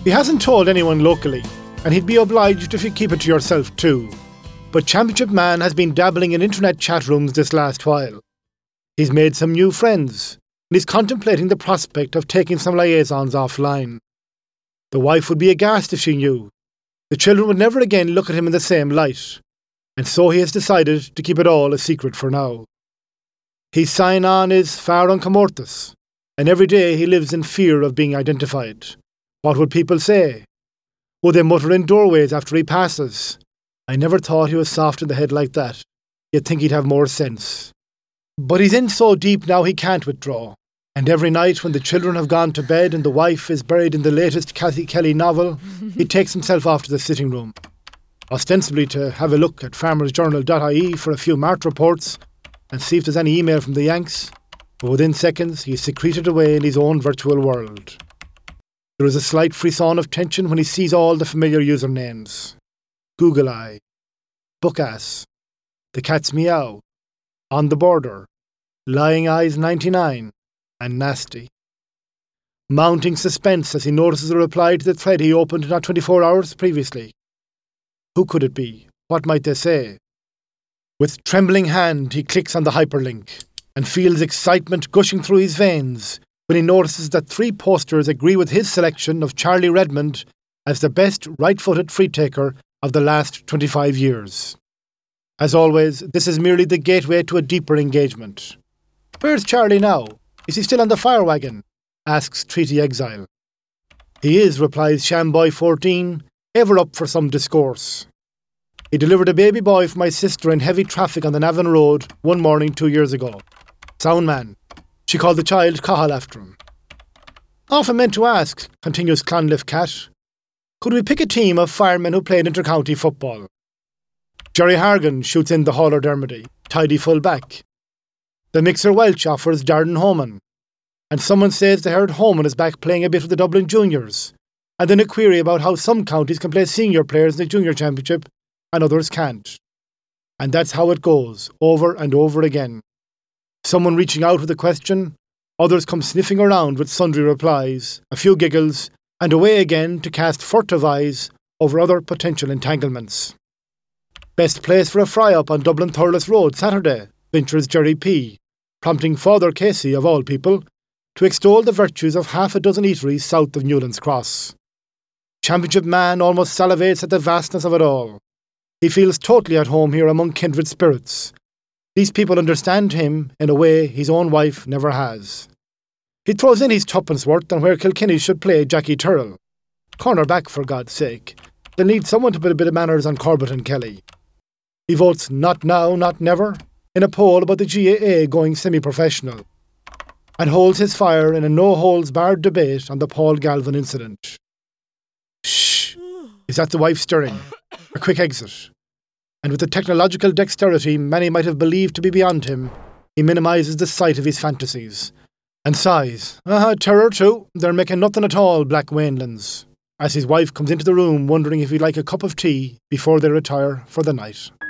He hasn't told anyone locally, and he'd be obliged if you keep it to yourself too. But Championship Man has been dabbling in internet chat rooms this last while. He's made some new friends, and he's contemplating the prospect of taking some liaisons offline. The wife would be aghast if she knew. The children would never again look at him in the same light, and so he has decided to keep it all a secret for now. His sign-on is Fear Uncomortus, and every day he lives in fear of being identified. What would people say? Would they mutter in doorways after he passes? I never thought he was soft in the head like that. You'd think he'd have more sense. But he's in so deep now he can't withdraw. And every night when the children have gone to bed and the wife is buried in the latest Cathy Kelly novel, he takes himself off to the sitting room, ostensibly to have a look at farmersjournal.ie for a few mart reports and see if there's any email from the Yanks. But within seconds, he's secreted away in his own virtual world. There is a slight frisson of tension when he sees all the familiar usernames. Google Eye, Bookass, The Cat's Meow, On the Border, Lying Eyes 99, and Nasty. Mounting suspense as he notices a reply to the thread he opened not 24 hours previously. Who could it be? What might they say? With trembling hand, he clicks on the hyperlink and feels excitement gushing through his veins when he notices that 3 posters agree with his selection of Charlie Redmond as the best right-footed free-taker of the last 25 years. As always, this is merely the gateway to a deeper engagement. Where's Charlie now? Is he still on the fire wagon? Asks Treaty Exile. He is, replies Shamboy14, ever up for some discourse. He delivered a baby boy for my sister in heavy traffic on the Navan Road one morning 2 years ago. Sound man. She called the child Cathal after him. Often meant to ask, continues Clonliffe Cat, could we pick a team of firemen who played inter-county football? Jerry Hargan shoots in the Hauler Dermody, tidy full back. The Mixer Welch offers Darren Homan. And someone says they heard Homan is back playing a bit with the Dublin Juniors. And then a query about how some counties can play senior players in the Junior Championship and others can't. And that's how it goes, over and over again. Someone reaching out with a question, others come sniffing around with sundry replies, a few giggles, and away again to cast furtive eyes over other potential entanglements. Best place for a fry-up on Dublin Thurles Road Saturday, ventures Jerry P., prompting Father Casey, of all people, to extol the virtues of half a dozen eateries south of Newlands Cross. Championship Man almost salivates at the vastness of it all. He feels totally at home here among kindred spirits. These people understand him in a way his own wife never has. He throws in his tuppence worth on where Kilkenny should play Jackie Turrell. Corner back, for God's sake. They'll need someone to put a bit of manners on Corbett and Kelly. He votes not now, not never in a poll about the GAA going semi-professional, and holds his fire in a no-holds-barred debate on the Paul Galvin incident. Shh! Is that the wife stirring? A quick exit. And with the technological dexterity many might have believed to be beyond him, he minimises the sight of his fantasies, and sighs, terror too, they're making nothing at all, Black Wainlands, as his wife comes into the room wondering if he'd like a cup of tea before they retire for the night.